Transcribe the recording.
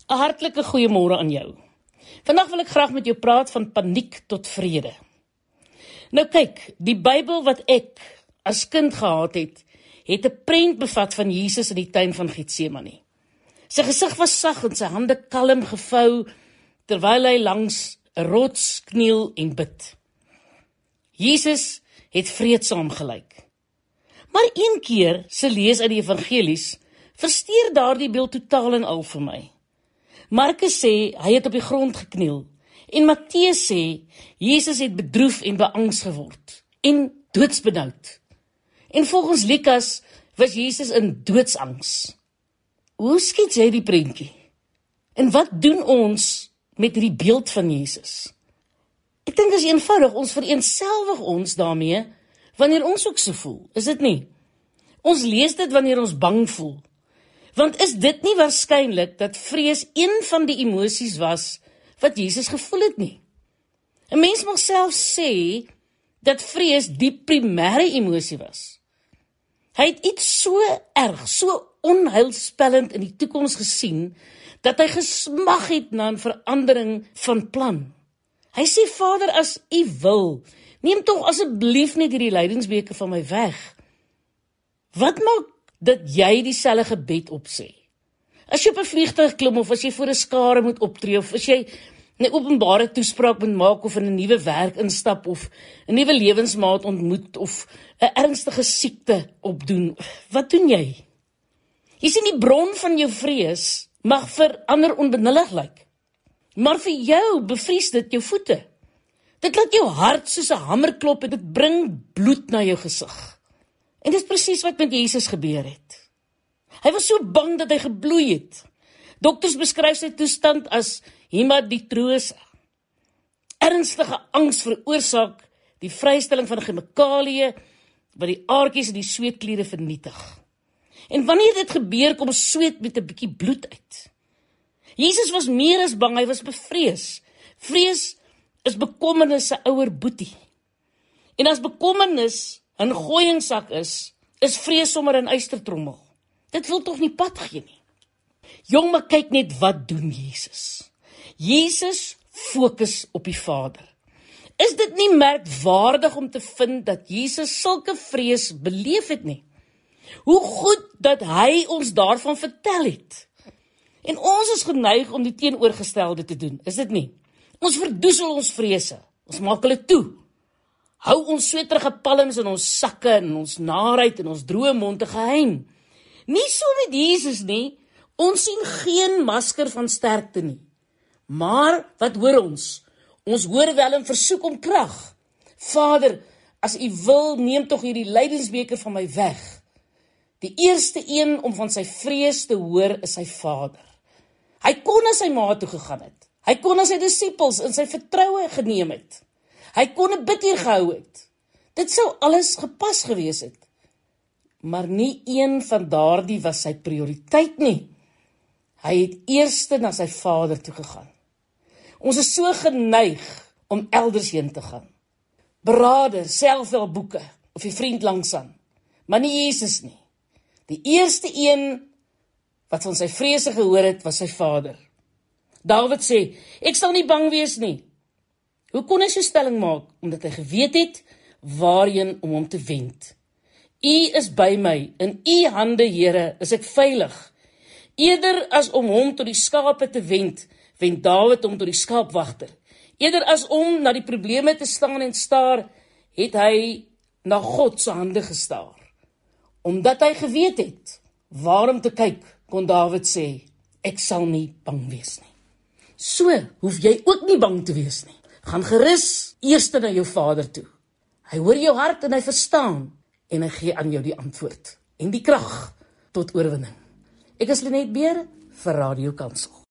'n hartlike goeiemôre aan jou. Vandag wil ek graag met jou praat van paniek tot vrede. Nou kyk, die Bybel wat ek as kind gehad het 'n prent bevat van Jesus in die tuin van Getsemane. Sy gesig was sag en sy hande kalm gevou, terwyl hy langs 'n rots kniel en bid. Jesus het vreedsaam gelyk. Maar een keer, se lees uit die evangelies, versteur daardie beeld totaal en al vir my. Markus sê, hy het op die grond gekniel, en Matteus sê, Jesus het bedroef en beangs geword, en doodsbenoud. En volgens Lukas was Jesus in doodsangs. Hoe skiet jy die prentjie? En wat doen ons met hierdie beeld van Jesus? Ek dink dit is eenvoudig, ons vereenselwig ons daarmee, wanneer ons ook so voel, is dit nie? Ons lees dit wanneer ons bang voel. Want is dit nie waarskynlik dat vrees een van die emosies was wat Jesus gevoel het nie? 'n Mens mag self sê dat vrees die primêre emosie was. Hy het iets so erg, so onheilspellend in die toekoms gesien, dat hy gesmag het na 'n verandering van plan. Hy sê, Vader, as U wil, neem tog asseblief net hierdie lydingsbeker van my weg. Wat maak dat jy dieselfde gebed opsê? As jy op 'n vliegtuig klim, of as jy voor 'n skare moet optree, of as jy 'n openbare toespraak moet maak, of in 'n nuwe werk instap, of 'n nuwe lewensmaat ontmoet, of 'n ernstige siekte opdoen, wat doen jy? Jy sien, die bron van jou vrees mag vir ander onbenullig lyk, maar vir jou bevries dit jou voete. Dit laat jou hart soos 'n hamer klop en dit bring bloed na jou gesig. En dit is presies wat met Jesus gebeur het. Hy was so bang dat hy gebloei het. Dokters beskryf sy toestand as hematotrose. Ernstige angs veroorsaak die vrystelling van chemikalieë wat die aardjies en die sweetkliere vernietig. En wanneer dit gebeur, kom sweet met 'n bietjie bloed uit. Jesus was meer as bang, hy was bevrees. Vrees is bekommernis se ouer boetie. En as bekommernis 'n gooiingsak is vrees sommer 'n eystertrommel. Dit wil tog nie pad gee nie. Jong, maar kyk net wat doen Jesus. Jesus fokus op die Vader. Is dit nie merkwaardig om te vind dat Jesus sulke vrees beleef het nie? Hoe goed dat hy ons daarvan vertel het. En ons is geneig om die teenoorgestelde te doen, is dit nie? Ons verdoesel ons vrese, ons maak hulle toe. Hou ons sweterige palms in ons sakke en ons naarheid en ons droë monde geheim. Nie so met Jesus nie, ons sien geen masker van sterkte nie. Maar, wat hoor ons? Ons hoor wel en versoek om krag. Vader, as U wil, neem tog hierdie lydingsbeker van my weg. Die eerste een om van sy vrees te hoor is sy Vader. Hy kon na sy ma toe gegaan het. Hy kon na sy disippels in sy vertroue geneem het. Hy kon 'n bid hier gehou het. Dit sou alles gepas gewees het. Maar nie een van daardie was sy prioriteit nie. Hy het eers na sy Vader toe gegaan. Ons is so geneig om elders heen te gaan. Berade, selfhelpboeke of die vriend langsaan, maar nie Jesus nie. Die eerste een wat van sy vrese gehoor het, was sy Vader. Dawid sê, ek sal nie bang wees nie. Hoe kon hy so stelling maak? Omdat hy geweet het waarheen om hom te wend. U is by my, in U hande, Here, is ek veilig. Eerder as om hom tot die skape te wend Dawid hom tot die skaapwagter. Eerder as om na die probleme te staan en staar, het hy na God se hande gestaar. Omdat hy geweet het waarom te kyk, kon Dawid sê, ek sal nie bang wees nie. So hoef jy ook nie bang te wees nie. Gaan gerus eers na jou Vader toe. Hy hoor jou hart en hy verstaan, en hy gee aan jou die antwoord en die krag tot oorwinning. Ek is Lenet Beer vir Radio Kansel.